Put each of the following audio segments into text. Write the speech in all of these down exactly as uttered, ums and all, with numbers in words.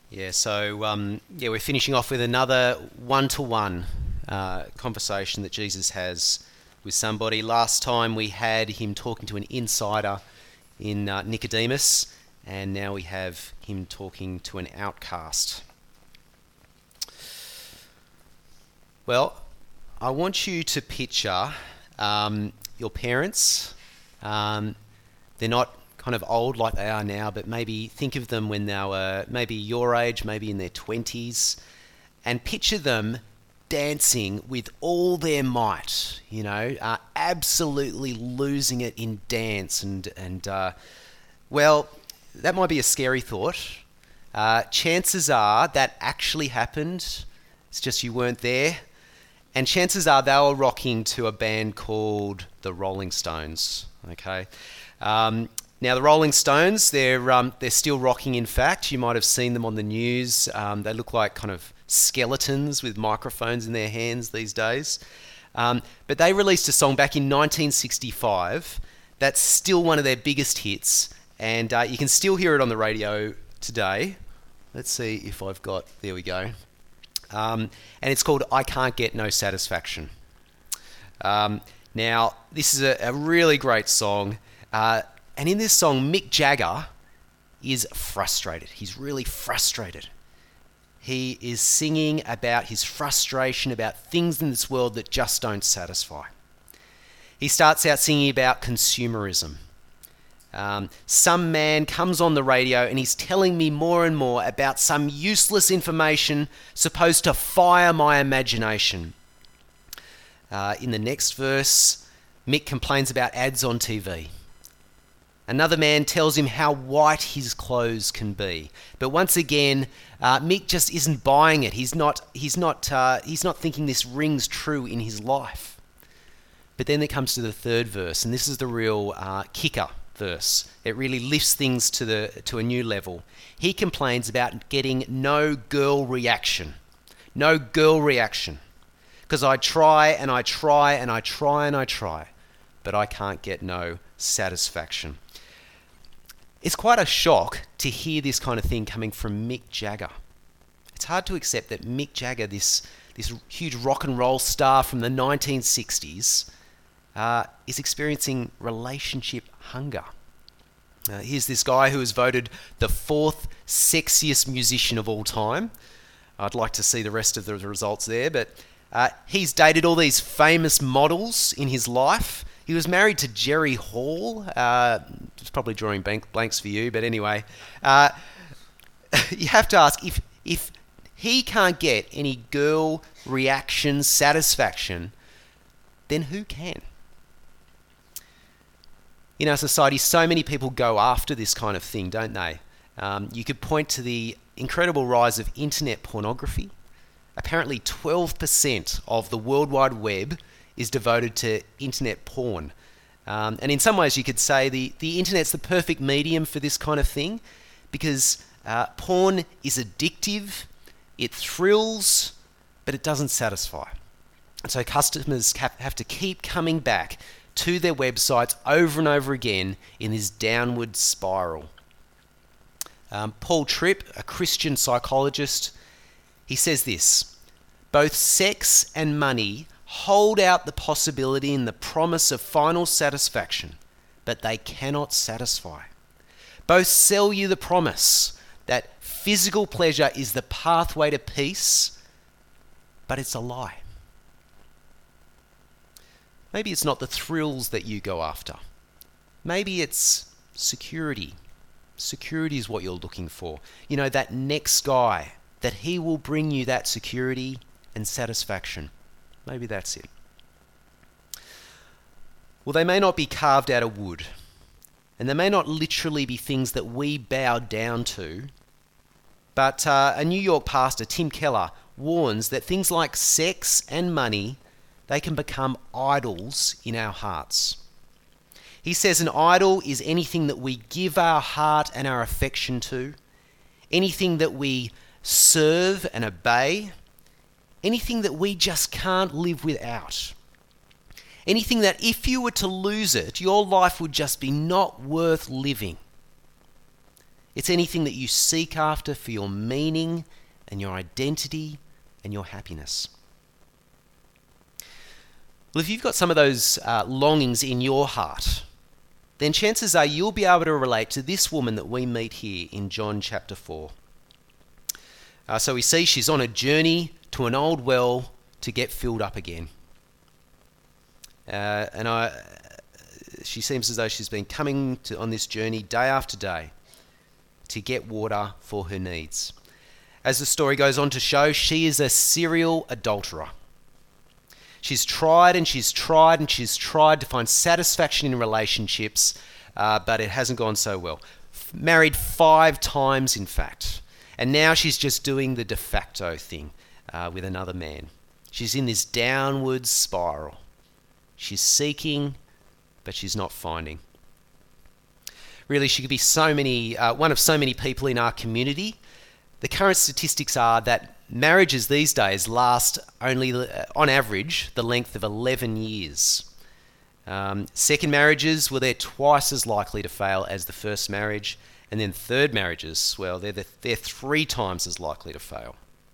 Yeah, so um, yeah, we're finishing off with another one-to-one uh, conversation that Jesus has with somebody. Last time we had him talking to an insider in uh, Nicodemus, and now we have him talking to an outcast. Well, I want you to picture um, your parents. Um, they're not kind of old like they are now, but maybe think of them when they were maybe your age, maybe in their twenties, and picture them dancing with all their might, you know, uh, absolutely losing it in dance. And, and uh, well, that might be a scary thought. Uh, chances are that actually happened. It's just you weren't there. And chances are they were rocking to a band called the Rolling Stones, okay? Um, Now, the Rolling Stones, they're um, they're still rocking, in fact. You might have seen them on the news. Um, they look like kind of skeletons with microphones in their hands these days. Um, but they released a song back in nineteen sixty-five that's still one of their biggest hits. And uh, you can still hear it on the radio today. Let's see if I've got... There we go. Um, and it's called I Can't Get No Satisfaction. Um, now, this is a, a really great song. Uh, And in this song, Mick Jagger is frustrated. He's really frustrated. He is singing about his frustration about things in this world that just don't satisfy. He starts out singing about consumerism. Um, some man comes on the radio and he's telling me more and more about some useless information supposed to fire my imagination. Uh, in the next verse, Mick complains about ads on T V. Another man tells him how white his clothes can be, but once again, uh, Mick just isn't buying it. He's not. He's not. Uh, he's not thinking this rings true in his life. But then it comes to the third verse, and this is the real uh, kicker verse. It really lifts things to the to a new level. He complains about getting no girl reaction, no girl reaction, because I try and I try and I try and I try, but I can't get no satisfaction. It's quite a shock to hear this kind of thing coming from Mick Jagger. It's hard to accept that Mick Jagger, this, this huge rock and roll star from the nineteen sixties, uh, is experiencing relationship hunger. Uh, here's this guy who was voted the fourth sexiest musician of all time. I'd like to see the rest of the results there, but uh, he's dated all these famous models in his life. He was married to Jerry Hall. Uh, it's probably drawing blank, blanks for you, but anyway. Uh, you have to ask, if if he can't get any girl reaction satisfaction, then who can? In our society, so many people go after this kind of thing, don't they? Um, you could point to the incredible rise of internet pornography. Apparently twelve percent of the World Wide Web is devoted to internet porn. Um, and in some ways you could say the, the internet's the perfect medium for this kind of thing, because uh, porn is addictive, it thrills, but it doesn't satisfy. And so customers have, have to keep coming back to their websites over and over again in this downward spiral. Um, Paul Tripp, a Christian psychologist, he says this: both sex and money hold out the possibility and the promise of final satisfaction, but they cannot satisfy. Both sell you the promise that physical pleasure is the pathway to peace, but it's a lie. Maybe it's not the thrills that you go after. Maybe it's security. Security is what you're looking for. You know, that next guy, that he will bring you that security and satisfaction. Maybe that's it. Well, they may not be carved out of wood, and they may not literally be things that we bow down to, but uh, a New York pastor, Tim Keller, warns that things like sex and money, they can become idols in our hearts. He says an idol is anything that we give our heart and our affection to, anything that we serve and obey, anything that we just can't live without. Anything that if you were to lose it, your life would just be not worth living. It's anything that you seek after for your meaning and your identity and your happiness. Well, if you've got some of those uh, longings in your heart, then chances are you'll be able to relate to this woman that we meet here in John chapter four. Uh, so we see she's on a journey to an old well to get filled up again. Uh, and I, she seems as though she's been coming to, on this journey day after day to get water for her needs. As the story goes on to show, she is a serial adulterer. She's tried and she's tried and she's tried to find satisfaction in relationships, uh, but it hasn't gone so well. F- married five times, in fact. And now she's just doing the de facto thing uh, with another man. She's in this downward spiral. She's seeking, but she's not finding. Really, she could be so many, uh, one of so many people in our community. The current statistics are that marriages these days last only, uh, on average, the length of eleven years. Um, second marriages, well, they're twice as likely to fail as the first marriage. And then third marriages, well, they're, the, they're three times as likely to fail.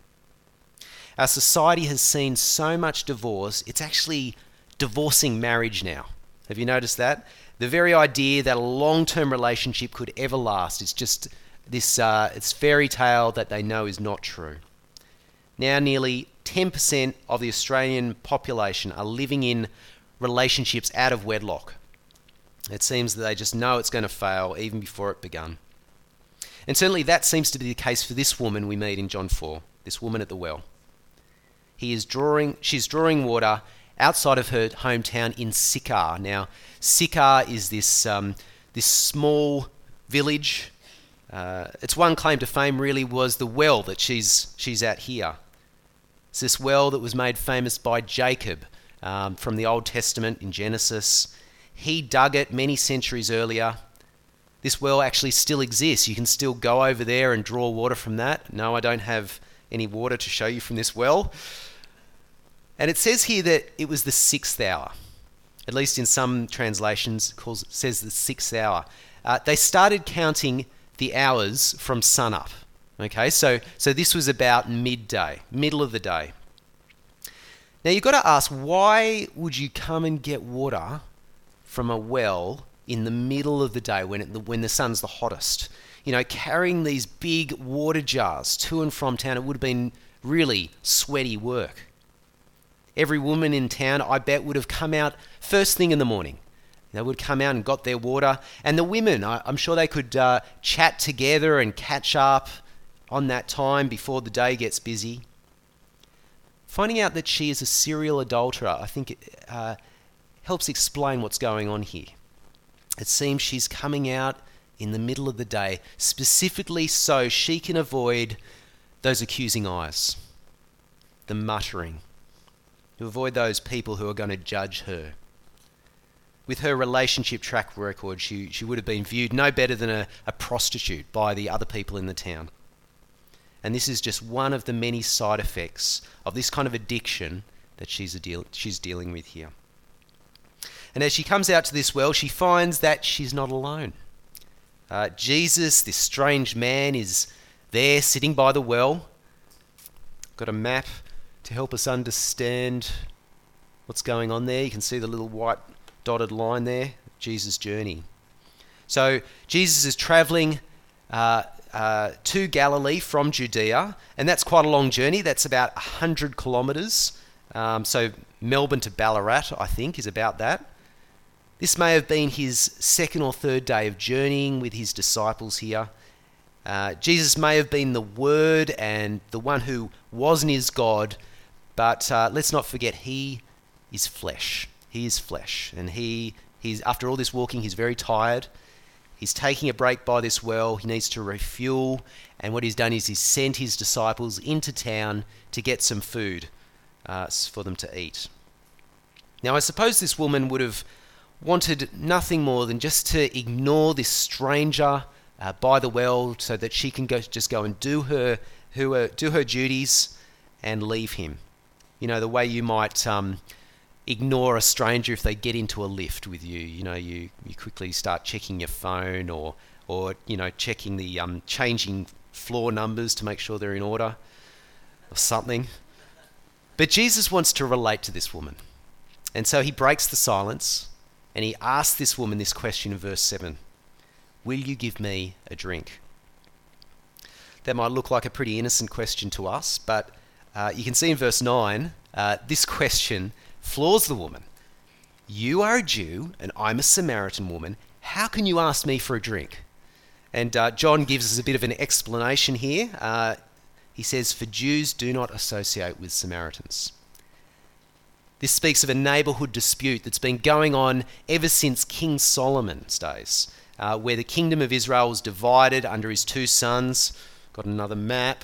Our society has seen so much divorce, it's actually divorcing marriage now. Have you noticed that? The very idea that a long-term relationship could ever last is just this uh, it's fairy tale that they know is not true. Now nearly ten percent of the Australian population are living in relationships out of wedlock. It seems that they just know it's going to fail even before it begun. And certainly that seems to be the case for this woman we meet in John four, this woman at the well. He is drawing, she's drawing water outside of her hometown in Sychar. Now, Sychar is this um, this small village. Uh, its one claim to fame really was the well that she's she's at here. It's this well that was made famous by Jacob um, from the Old Testament in Genesis. He dug it many centuries earlier. This well actually still exists. You can still go over there and draw water from that. No, I don't have any water to show you from this well. And it says here that it was the sixth hour. At least in some translations, it calls, says the sixth hour. Uh, they started counting the hours from sunup. Okay, so so this was about midday, middle of the day. Now you've got to ask, why would you come and get water from a well in the middle of the day when it, when the sun's the hottest? You know, carrying these big water jars to and from town, it would have been really sweaty work. Every woman in town, I bet, would have come out first thing in the morning. They would come out and got their water. And the women, I, I'm sure they could uh, chat together and catch up on that time before the day gets busy. Finding out that she is a serial adulterer, I think it uh, helps explain what's going on here. It seems she's coming out in the middle of the day, specifically so she can avoid those accusing eyes, the muttering, to avoid those people who are going to judge her. With her relationship track record, she, she would have been viewed no better than a, a prostitute by the other people in the town. And this is just one of the many side effects of this kind of addiction that she's, a deal, she's dealing with here. And as she comes out to this well, she finds that she's not alone. Uh, Jesus, this strange man, is there sitting by the well. Got a map to help us understand what's going on there. You can see the little white dotted line there, Jesus' journey. So Jesus is travelling uh, uh, to Galilee from Judea, and that's quite a long journey. That's about one hundred kilometres. Um, so Melbourne to Ballarat, I think, is about that. This may have been his second or third day of journeying with his disciples here. Uh, Jesus may have been the Word and the one who was and is God, but uh, let's not forget he is flesh. He is flesh, and he he's after all this walking, he's very tired. He's taking a break by this well. He needs to refuel, and what he's done is he's sent his disciples into town to get some food uh, for them to eat. Now, I suppose this woman would have wanted nothing more than just to ignore this stranger uh, by the well, so that she can go just go and do her who uh, do her duties and leave him. You know, the way you might um, ignore a stranger if they get into a lift with you. You know, you, you quickly start checking your phone or or, you know, checking the, um, changing floor numbers to make sure they're in order or something. But Jesus wants to relate to this woman. And so he breaks the silence and he asks this woman this question in verse seven. Will you give me a drink? That might look like a pretty innocent question to us, but uh, you can see in verse nine, uh, this question floors the woman. You are a Jew and I'm a Samaritan woman. How can you ask me for a drink? And uh, John gives us a bit of an explanation here. Uh, he says, for Jews do not associate with Samaritans. This speaks of a neighbourhood dispute that's been going on ever since King Solomon's days, uh, where the kingdom of Israel was divided under his two sons. Got another map.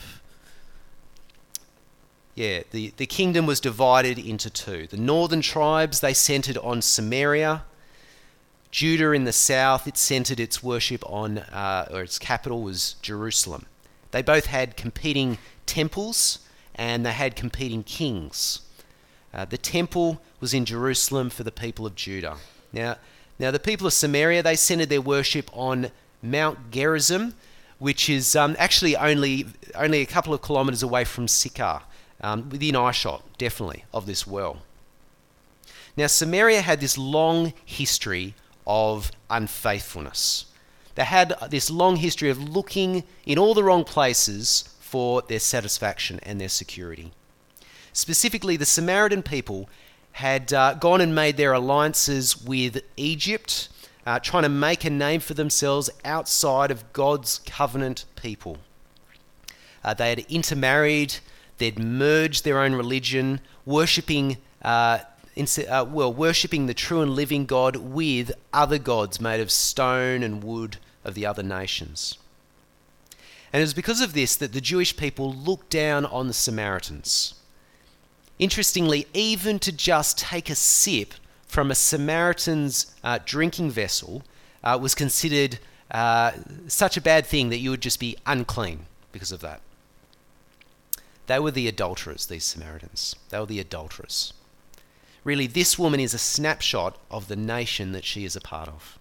Yeah, the, the kingdom was divided into two. The northern tribes, they centred on Samaria. Judah in the south, it centred its worship on, uh, or its capital was Jerusalem. They both had competing temples and they had competing kings. Uh, the temple was in Jerusalem for the people of Judah. Now, now the people of Samaria, they centred their worship on Mount Gerizim, which is um, actually only only a couple of kilometres away from Sychar, um, within eyeshot, definitely, of this well. Now, Samaria had this long history of unfaithfulness. They had this long history of looking in all the wrong places for their satisfaction and their security. Specifically, the Samaritan people had uh, gone and made their alliances with Egypt, uh, trying to make a name for themselves outside of God's covenant people. Uh, they had intermarried, they'd merged their own religion, worshipping, uh, in, uh, well, worshipping the true and living God with other gods made of stone and wood of the other nations. And it was because of this that the Jewish people looked down on the Samaritans. Interestingly, even to just take a sip from a Samaritan's uh, drinking vessel uh, was considered uh, such a bad thing that you would just be unclean because of that. They were the adulterers, these Samaritans. They were the adulterers. Really, this woman is a snapshot of the nation that she is a part of.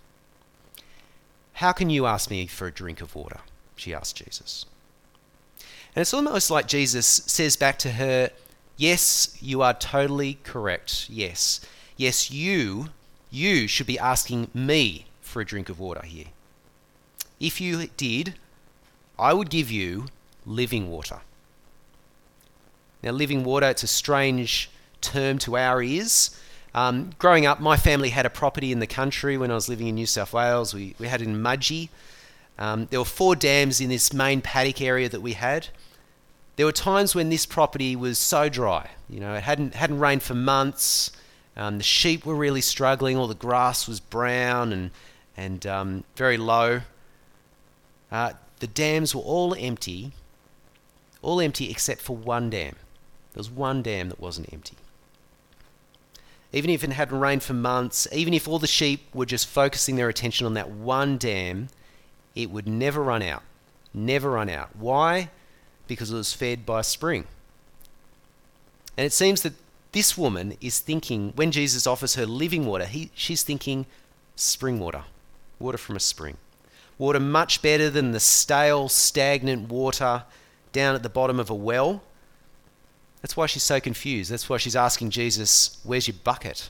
How can you ask me for a drink of water? She asked Jesus. And it's almost like Jesus says back to her, yes, you are totally correct. Yes. Yes, you, you should be asking me for a drink of water here. If you did, I would give you living water. Now, living water, it's a strange term to our ears. Um, growing up, my family had a property in the country when I was living in New South Wales. We, we had it in Mudgee. Um, there were four dams in this main paddock area that we had. There were times when this property was so dry. You know, it hadn't hadn't rained for months. Um, the sheep were really struggling. All the grass was brown and and um, very low. Uh, the dams were all empty, all empty except for one dam. There was one dam that wasn't empty. Even if it hadn't rained for months, even if all the sheep were just focusing their attention on that one dam, it would never run out. Never run out. Why? Because it was fed by a spring. And it seems that this woman is thinking, when Jesus offers her living water, he, she's thinking spring water, water from a spring. Water much better than the stale, stagnant water down at the bottom of a well. That's why she's so confused. That's why she's asking Jesus, where's your bucket?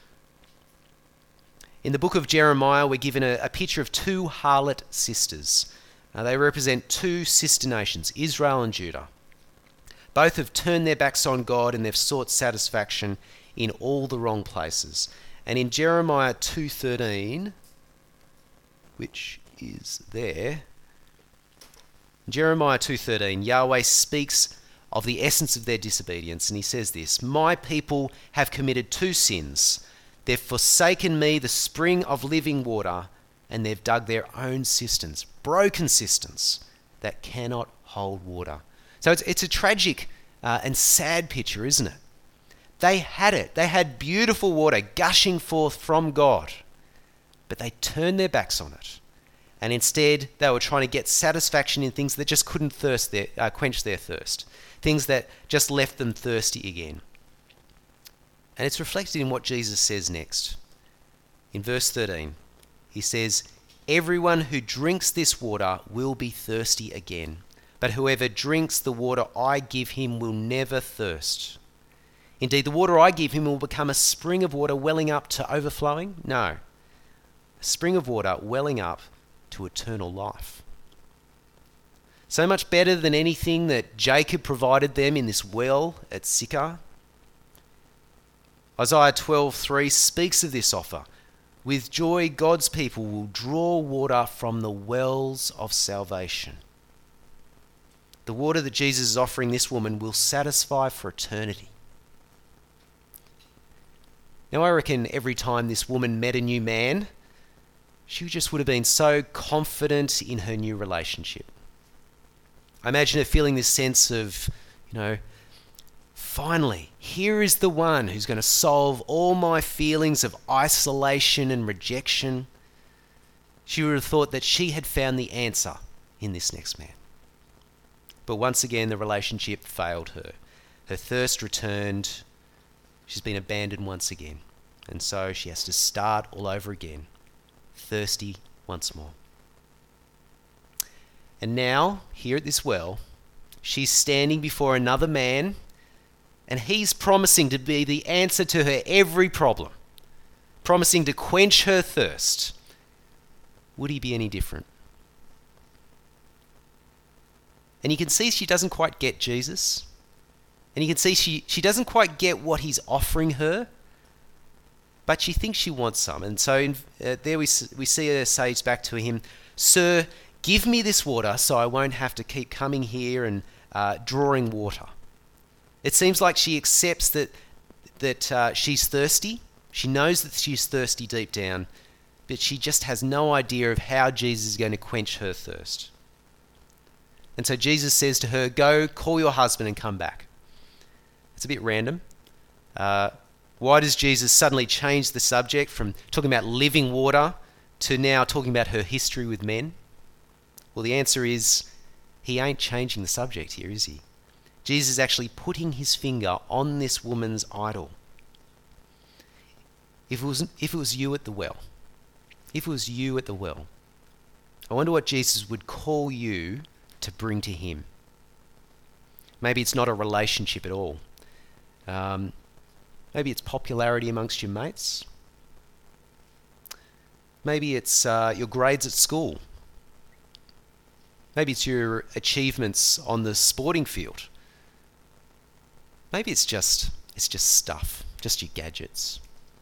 In the book of Jeremiah, we're given a, a picture of two harlot sisters. Now, they represent two sister nations, Israel and Judah. Both have turned their backs on God and they've sought satisfaction in all the wrong places. And in Jeremiah two thirteen, which is there, Jeremiah two thirteen, Yahweh speaks of the essence of their disobedience, and he says this, my people have committed two sins. They've forsaken me, the spring of living water, and they've dug their own cisterns, broken cisterns that cannot hold water. So it's, it's a tragic uh, and sad picture, isn't it? They had it. They had beautiful water gushing forth from God, but they turned their backs on it. And instead, they were trying to get satisfaction in things that just couldn't thirst their, uh, quench their thirst, things that just left them thirsty again. And it's reflected in what Jesus says next. In verse thirteen, he says, Everyone who drinks this water will be thirsty again, but whoever drinks the water I give him will never thirst. Indeed, the water I give him will become a spring of water welling up to overflowing. No, a spring of water welling up to eternal life. So much better than anything that Jacob provided them in this well at Sychar. Isaiah twelve three speaks of this offer. With joy, God's people will draw water from the wells of salvation. The water that Jesus is offering this woman will satisfy for eternity. Now, I reckon every time this woman met a new man, she just would have been so confident in her new relationship. I imagine her feeling this sense of, you know, finally, here is the one who's going to solve all my feelings of isolation and rejection. She would have thought that she had found the answer in this next man. But once again, the relationship failed her. Her thirst returned. She's been abandoned once again. And so she has to start all over again, thirsty once more. And now, here at this well, she's standing before another man, and he's promising to be the answer to her every problem, promising to quench her thirst. Would he be any different? And you can see she doesn't quite get Jesus. And you can see she, she doesn't quite get what he's offering her, but she thinks she wants some. And so in, uh, there we, we see her say back to him, "Sir, give me this water so I won't have to keep coming here and uh, drawing water." It seems like she accepts that that uh, she's thirsty. She knows that she's thirsty deep down, but she just has no idea of how Jesus is going to quench her thirst. And so Jesus says to her, "Go, call your husband and come back." It's a bit random. Uh, why does Jesus suddenly change the subject from talking about living water to now talking about her history with men? Well, the answer is he ain't changing the subject here, is he? Jesus is actually putting his finger on this woman's idol. If it was, if it was you at the well, if it was you at the well, I wonder what Jesus would call you to bring to him. Maybe it's not a relationship at all. Um, maybe it's popularity amongst your mates. Maybe it's uh, your grades at school. Maybe it's your achievements on the sporting field. Maybe it's just it's just stuff, just your gadgets.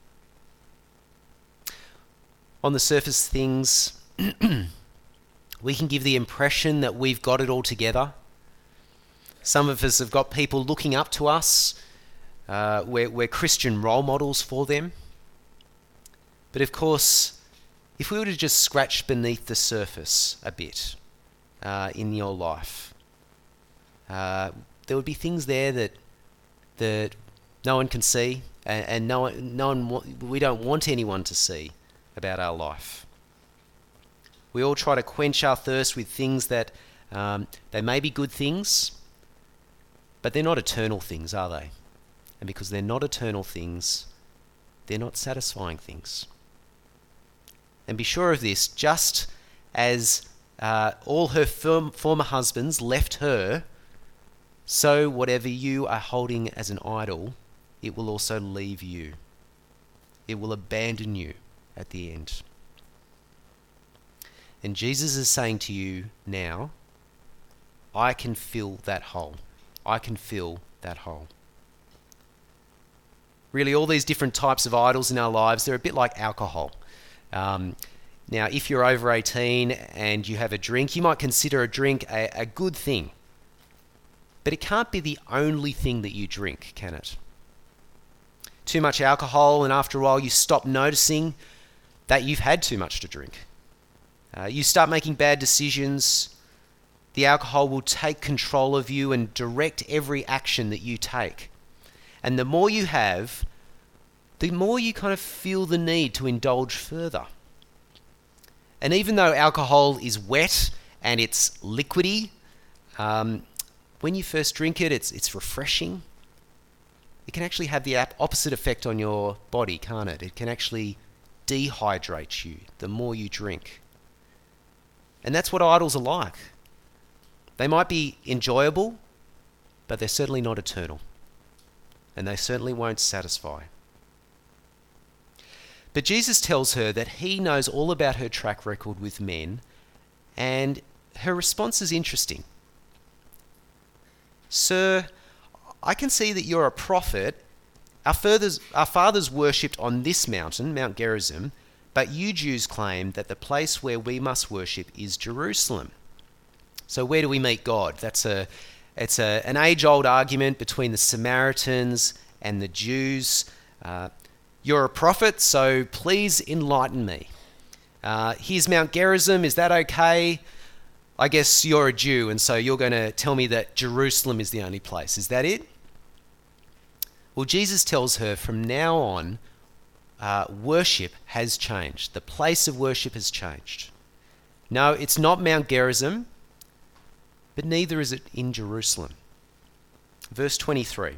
On the surface things, we can give the impression that we've got it all together. Some of us have got people looking up to us. Uh, we're, we're Christian role models for them. But of course, if we were to just scratch beneath the surface a bit uh, in your life, uh, there would be things there that that no one can see, and, and no one, no one, we don't want anyone to see about our life. We all try to quench our thirst with things that um, they may be good things, but they're not eternal things, are they? And because they're not eternal things, they're not satisfying things. And be sure of this, just as uh, all her firm, former husbands left her, so whatever you are holding as an idol, it will also leave you. It will abandon you at the end. And Jesus is saying to you now, I can fill that hole. I can fill that hole. Really, all these different types of idols in our lives, they're a bit like alcohol. Um, now, if you're over eighteen and you have a drink, you might consider a drink a, a good thing. But it can't be the only thing that you drink, can it? Too much alcohol, and after a while you stop noticing that you've had too much to drink. Uh, you start making bad decisions. The alcohol will take control of you and direct every action that you take. And the more you have, the more you kind of feel the need to indulge further. And even though alcohol is wet and it's liquidy, um, when you first drink it, it's it's refreshing. It can actually have the opposite effect on your body, can't it? It can actually dehydrate you the more you drink. And that's what idols are like. They might be enjoyable, but they're certainly not eternal. And they certainly won't satisfy. But Jesus tells her that he knows all about her track record with men, and her response is interesting. Sir, I can see that you're a prophet. Our fathers, our fathers worshipped on this mountain, Mount Gerizim, but you Jews claim that the place where we must worship is Jerusalem. So where do we meet God? That's a, it's a, an age-old argument between the Samaritans and the Jews. Uh, you're a prophet, so please enlighten me. Uh, here's Mount Gerizim, is that okay? I guess you're a Jew, and so you're going to tell me that Jerusalem is the only place. Is that it? Well, Jesus tells her from now on, uh, worship has changed. The place of worship has changed. No, it's not Mount Gerizim, but neither is it in Jerusalem. Verse twenty-three.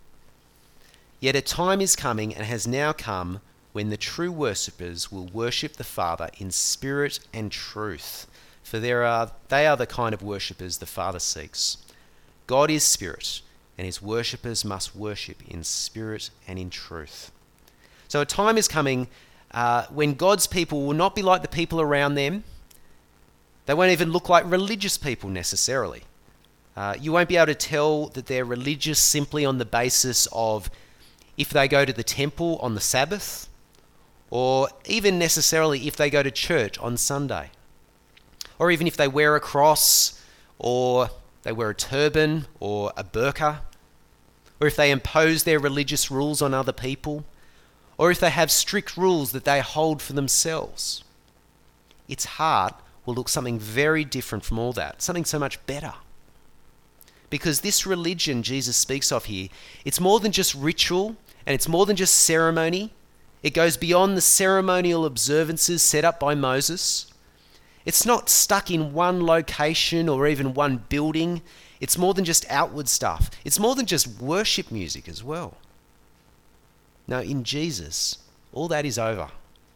Yet a time is coming and has now come when the true worshippers will worship the Father in spirit and truth. For there are, they are the kind of worshippers the Father seeks. God is spirit, and his worshippers must worship in spirit and in truth. So a time is coming uh, when God's people will not be like the people around them. They won't even look like religious people necessarily. Uh, you won't be able to tell that they're religious simply on the basis of if they go to the temple on the Sabbath, or even necessarily if they go to church on Sunday, or even if they wear a cross, or they wear a turban or a burqa, or if they impose their religious rules on other people, or if they have strict rules that they hold for themselves. Its heart will look something very different from all that, something so much better. Because this religion Jesus speaks of here, it's more than just ritual, and it's more than just ceremony. It goes beyond the ceremonial observances set up by Moses. It's not stuck in one location or even one building. It's more than just outward stuff. It's more than just worship music as well. Now, in Jesus, all that is over.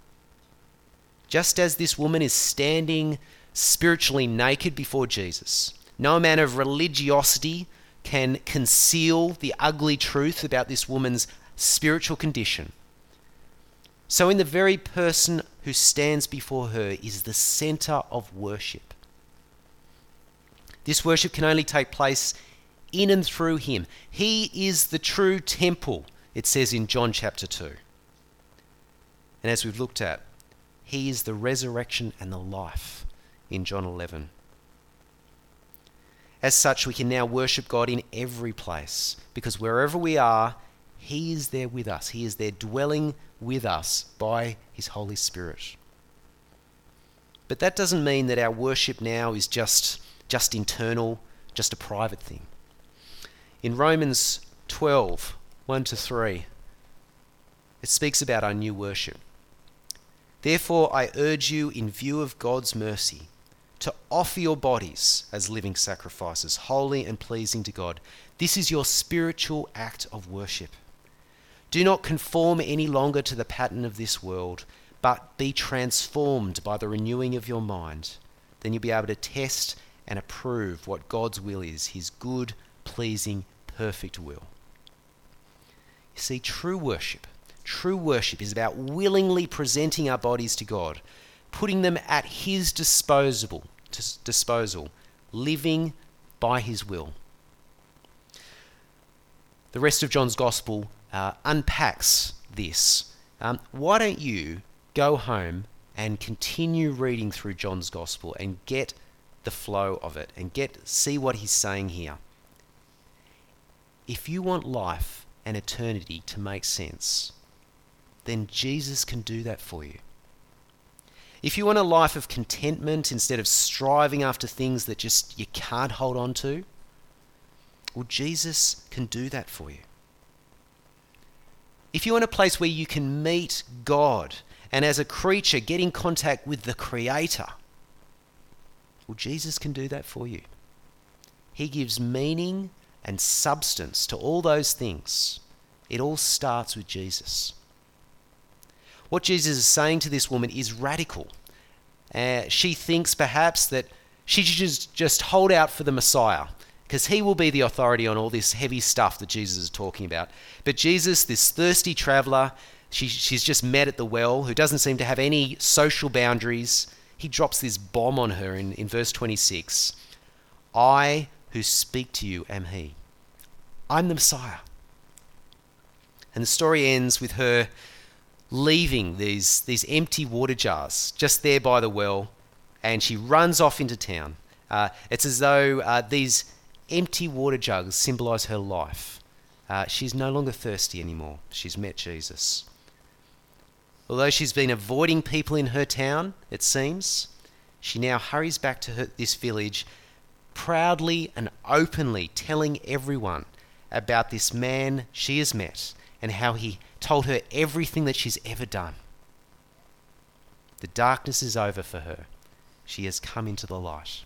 Just as this woman is standing spiritually naked before Jesus, no amount of religiosity can conceal the ugly truth about this woman's spiritual condition. So in the very person who stands before her is the center of worship. This worship can only take place in and through him. He is the true temple, it says in John chapter two. And as we've looked at, he is the resurrection and the life in John eleven. As such, we can now worship God in every place, because wherever we are, he is there with us. He is there dwelling with us by his Holy Spirit. But that doesn't mean that our worship now is just, just internal, just a private thing. In Romans twelve, one to three, it speaks about our new worship. Therefore, I urge you, in view of God's mercy, to offer your bodies as living sacrifices, holy and pleasing to God. This is your spiritual act of worship. Do not conform any longer to the pattern of this world, but be transformed by the renewing of your mind. Then you'll be able to test and approve what God's will is, his good, pleasing, perfect will. You see, true worship, true worship is about willingly presenting our bodies to God, putting them at his disposal, disposal, living by his will. The rest of John's Gospel uh, unpacks this. Um, why don't you go home and continue reading through John's Gospel and get the flow of it and get see what he's saying here. If you want life and eternity to make sense, then Jesus can do that for you. If you want a life of contentment instead of striving after things that just you can't hold on to, well, Jesus can do that for you. If you want a place where you can meet God and as a creature get in contact with the Creator, well, Jesus can do that for you. He gives meaning and substance to all those things. It all starts with Jesus. What Jesus is saying to this woman is radical. Uh, she thinks perhaps that she should just, just hold out for the Messiah, because he will be the authority on all this heavy stuff that Jesus is talking about. But Jesus, this thirsty traveller, she, she's just met at the well, who doesn't seem to have any social boundaries, he drops this bomb on her in, in verse twenty-six. I who speak to you am he. I'm the Messiah. And the story ends with her leaving these, these empty water jars just there by the well, and she runs off into town. Uh, it's as though uh, these empty water jugs symbolise her life. Uh, she's no longer thirsty anymore. She's met Jesus. Although she's been avoiding people in her town, it seems, she now hurries back to her, this village, proudly and openly telling everyone about this man she has met and how he told her everything that she's ever done. The darkness is over for her. She has come into the light.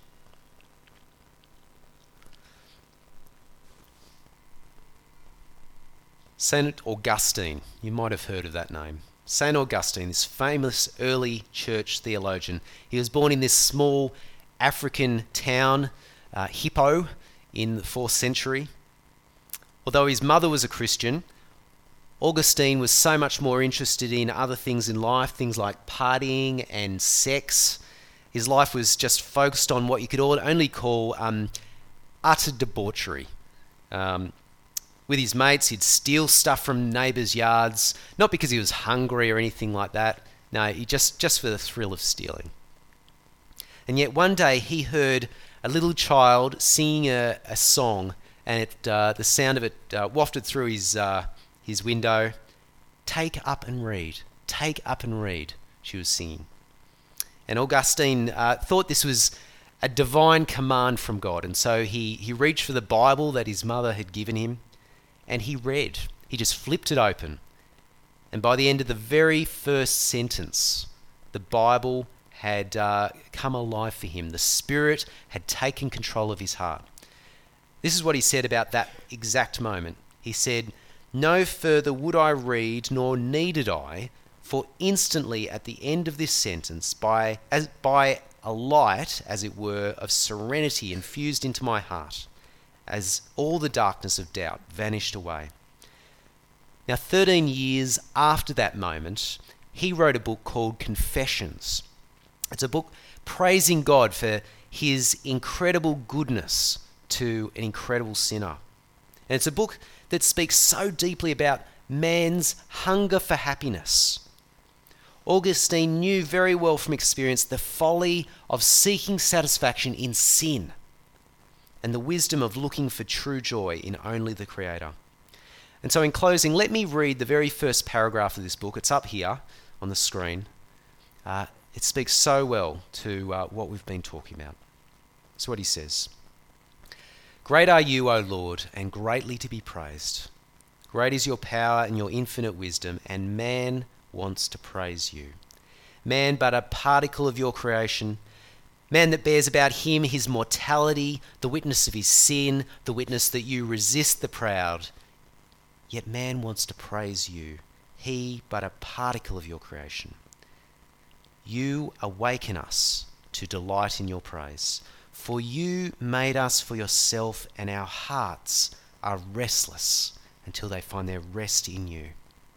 Saint Augustine, you might have heard of that name. Saint Augustine, this famous early church theologian. He was born in this small African town, uh, Hippo, in the fourth century. Although his mother was a Christian, Augustine was so much more interested in other things in life, things like partying and sex. His life was just focused on what you could only call um, utter debauchery. Um, with his mates, he'd steal stuff from neighbours' yards, not because he was hungry or anything like that. No, he just, just for the thrill of stealing. And yet one day he heard a little child singing a, a song, and it, uh, the sound of it uh, wafted through his uh, his window. Take up and read. Take up and read, she was singing. And Augustine uh, thought this was a divine command from God. And so he, he reached for the Bible that his mother had given him, and he read. He just flipped it open. And by the end of the very first sentence, the Bible had uh, come alive for him. The Spirit had taken control of his heart. This is what he said about that exact moment. He said, "No further would I read, nor needed I, for instantly at the end of this sentence, by as by a light, as it were, of serenity infused into my heart, as all the darkness of doubt vanished away." Now, thirteen years after that moment, he wrote a book called Confessions. It's a book praising God for his incredible goodness to an incredible sinner. And it's a book that speaks so deeply about man's hunger for happiness. Augustine knew very well from experience the folly of seeking satisfaction in sin and the wisdom of looking for true joy in only the Creator. And so in closing, let me read the very first paragraph of this book. It's up here on the screen. Uh, it speaks so well to uh, what we've been talking about. That's what he says. "Great are you, O Lord, and greatly to be praised. Great is your power and your infinite wisdom, and man wants to praise you. Man but a particle of your creation, man that bears about him his mortality, the witness of his sin, the witness that you resist the proud. Yet man wants to praise you, he but a particle of your creation. You awaken us to delight in your praise. For you made us for yourself, and our hearts are restless until they find their rest in you."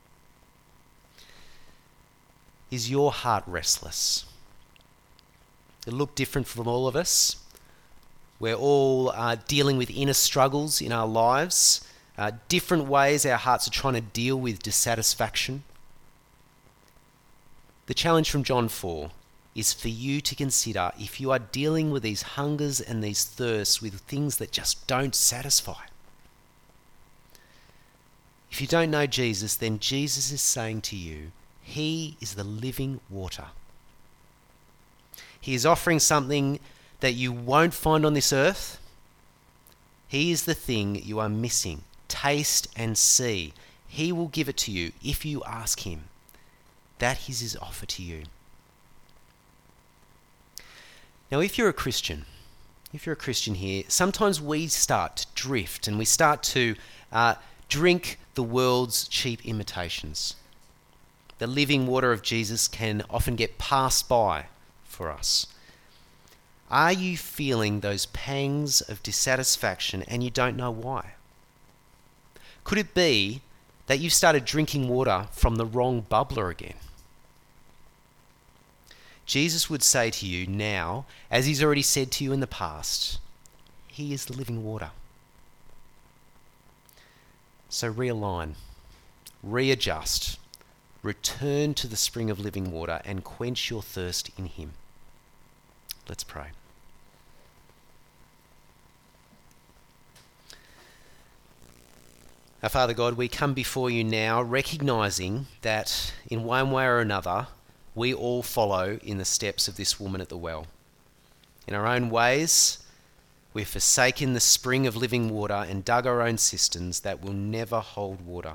Is your heart restless? It look different from all of us. We're all uh, dealing with inner struggles in our lives, uh, different ways our hearts are trying to deal with dissatisfaction. The challenge from John four is for you to consider if you are dealing with these hungers and these thirsts with things that just don't satisfy. If you don't know Jesus, then Jesus is saying to you, he is the living water. He is offering something that you won't find on this earth. He is the thing you are missing. Taste and see. He will give it to you if you ask him. That is his offer to you. Now, if you're a Christian, if you're a Christian here, sometimes we start to drift and we start to uh, drink the world's cheap imitations. The living water of Jesus can often get passed by for us. Are you feeling those pangs of dissatisfaction and you don't know why? Could it be that you've started drinking water from the wrong bubbler again? Jesus would say to you now, as he's already said to you in the past, he is the living water. So realign, readjust, return to the spring of living water and quench your thirst in him. Let's pray. Our Father God, we come before you now recognizing that in one way or another, we all follow in the steps of this woman at the well. In our own ways, we've forsaken the spring of living water and dug our own cisterns that will never hold water.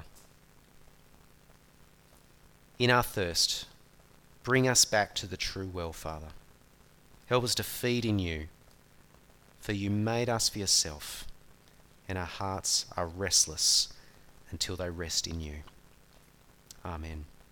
In our thirst, bring us back to the true well, Father. Help us to feed in you, for you made us for yourself, and our hearts are restless until they rest in you. Amen.